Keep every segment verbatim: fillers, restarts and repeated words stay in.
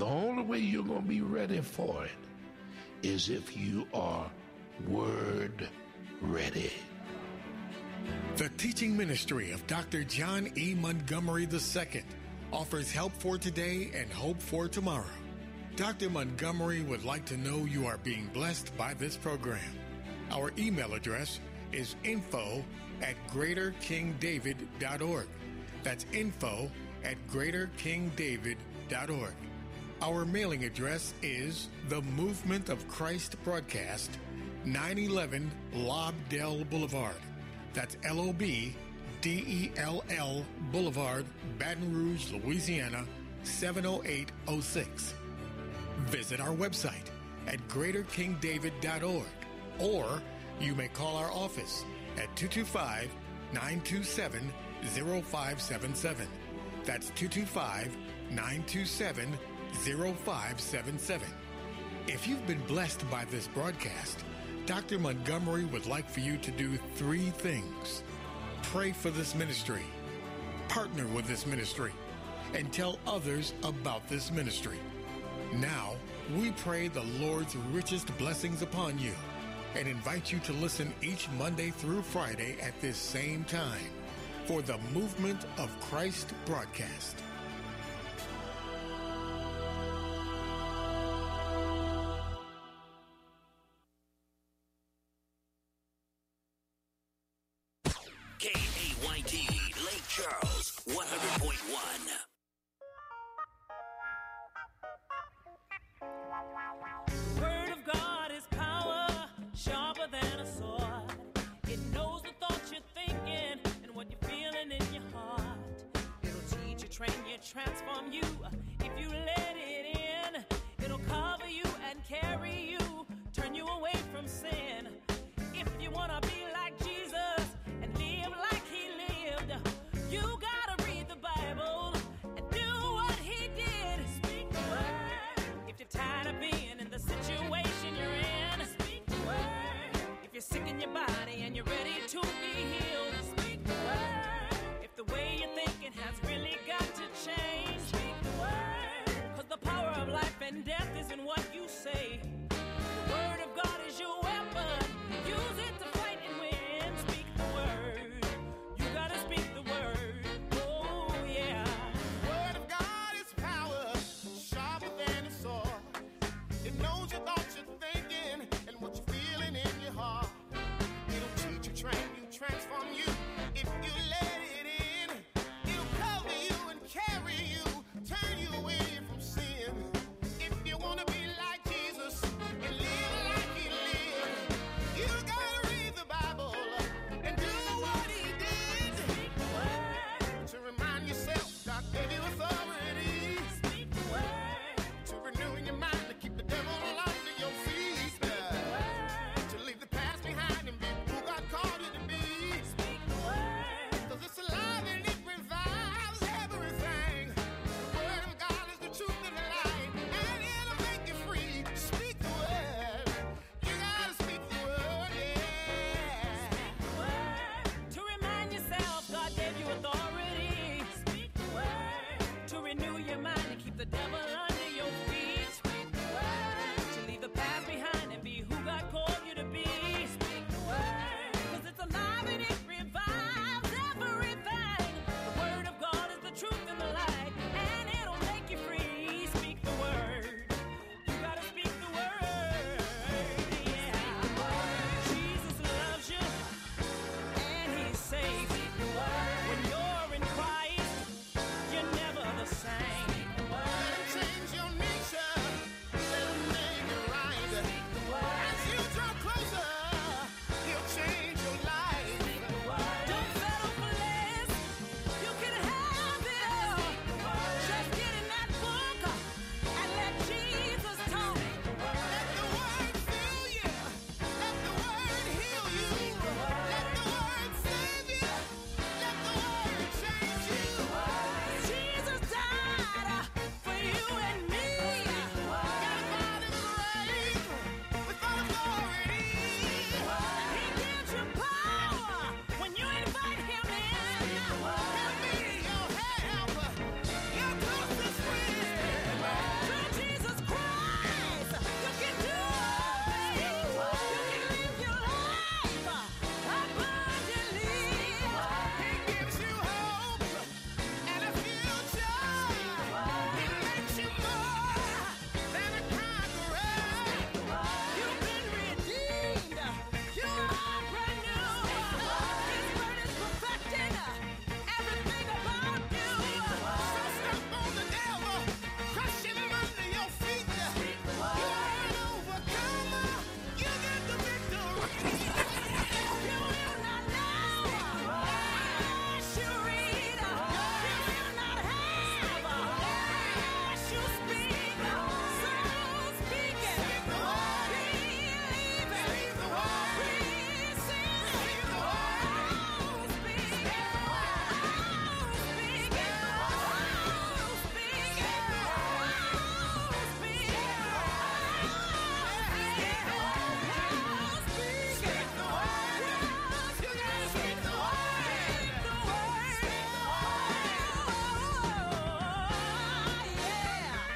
the only way you're going to be ready for it is if you are word ready. The teaching ministry of Doctor John E. Montgomery the Second offers help for today and hope for tomorrow. Doctor Montgomery would like to know you are being blessed by this program. Our email address is info at greater king david dot org. That's info at greater king david dot org. Our mailing address is The Movement of Christ Broadcast, nine eleven Lobdell Boulevard. That's L O B D E L L Boulevard, Baton Rouge, Louisiana, seven oh eight oh six. Visit our website at greater king david dot org, or you may call our office at two two five, nine two seven, zero five seven seven. That's two two five, nine two seven, zero five seven seven. If you've been blessed by this broadcast, Doctor Montgomery would like for you to do three things. Pray for this ministry, partner with this ministry, and tell others about this ministry. Now, we pray the Lord's richest blessings upon you and invite you to listen each Monday through Friday at this same time for the Movement of Christ broadcast. K A Y T, Lake Charles, one hundred point one. The Word of God is power, sharper than a sword. It knows the thoughts you're thinking and what you're feeling in your heart. It'll teach you, train you, transform you. If you let it in, it'll cover you and carry you, turn you away from sin. If you want to be like Jesus and live like he lived, you gotta read the Bible and do what he did. Speak the word. If you're tired of being in the situation you're in, speak the word. If you're sick in your body and you're ready to be healed, speak the word. If the way you're thinking has really got to change, speak the word. Cause the power of life and death is in what you say. The word of God is your weapon. Use it to fight and win. Speak the word. You gotta speak the word. Oh, yeah. The word of God is power, sharper than a sword. It knows your thoughts you're thinking and what you're feeling in your heart. It'll teach you, train you, transform you. If you let it in, it'll cover you and carry you, turn you away from sin. If you want to be like Jesus,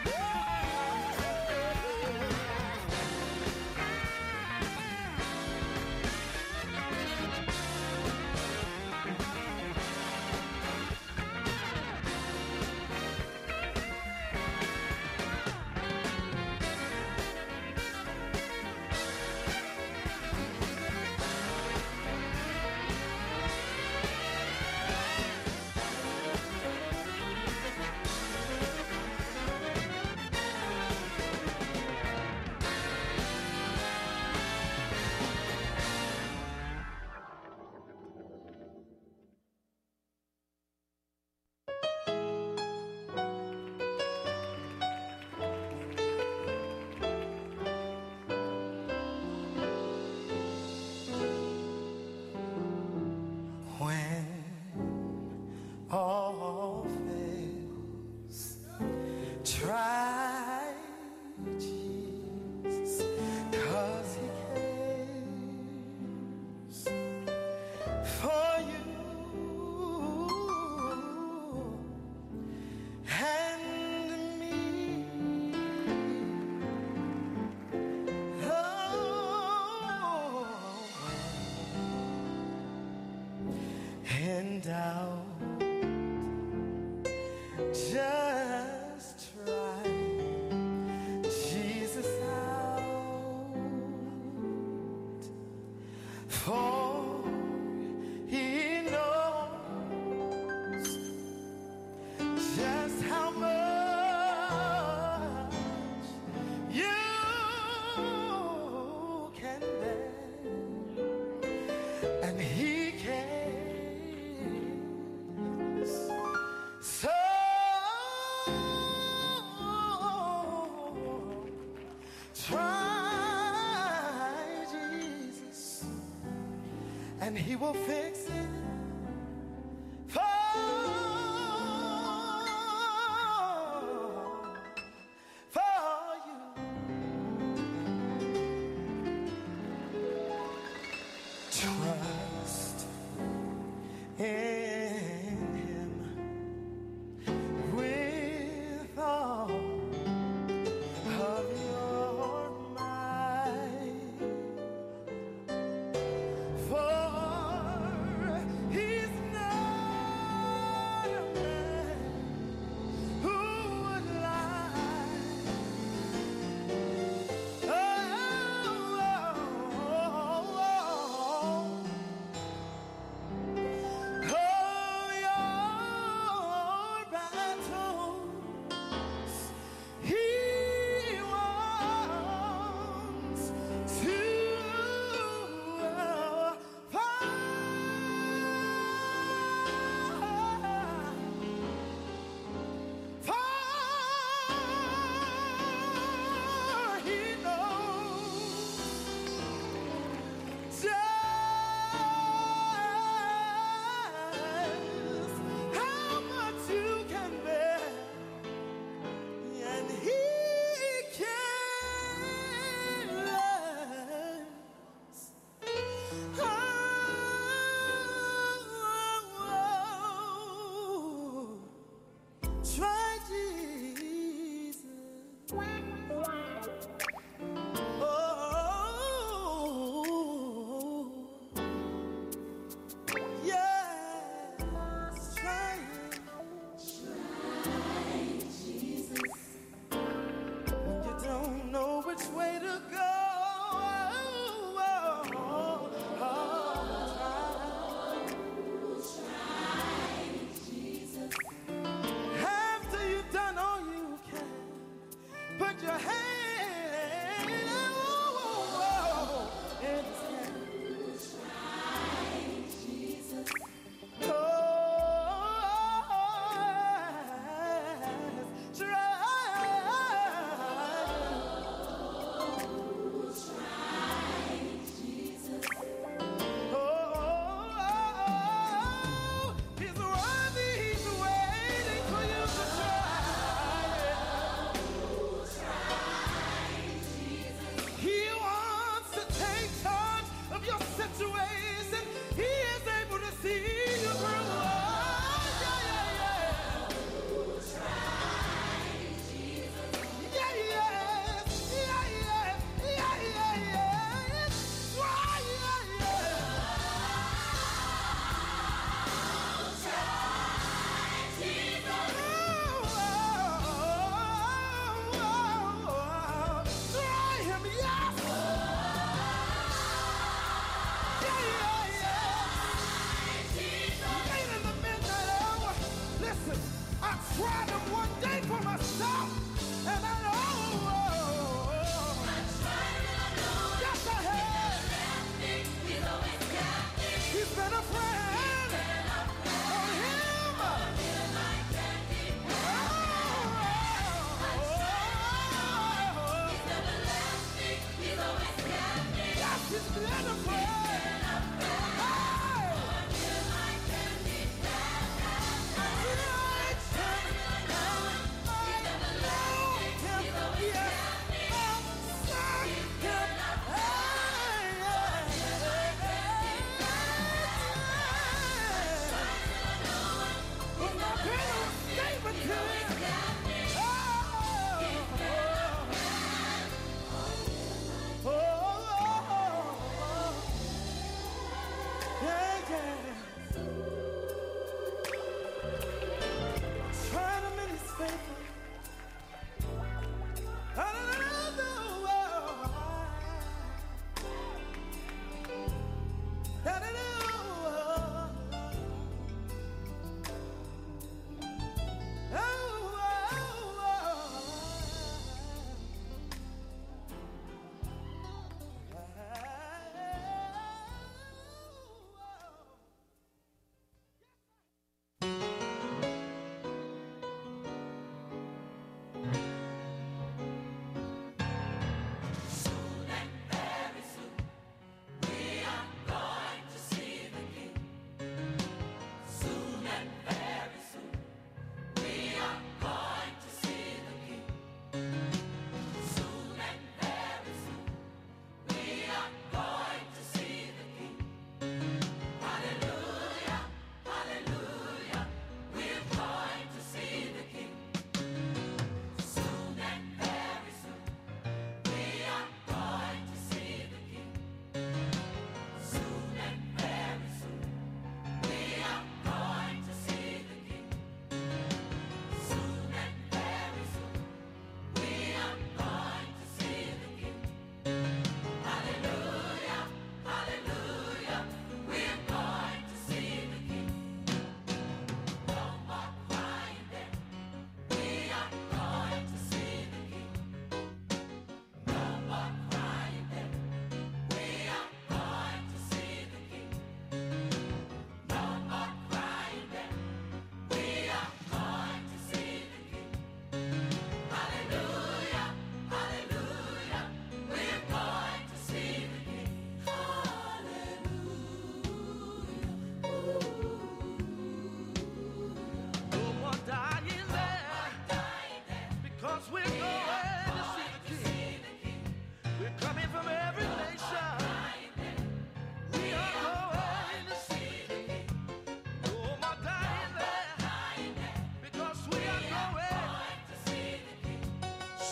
And he will fix it for, for you. Trust in him with all of your might. For he's not a man who would lie. Oh, oh, oh, oh, your battles he wants to try Jesus. Oh, yes, try it. Try Jesus. When you don't know which way to go. Oh, oh, oh, try Jesus. After you've done all you can, put your hands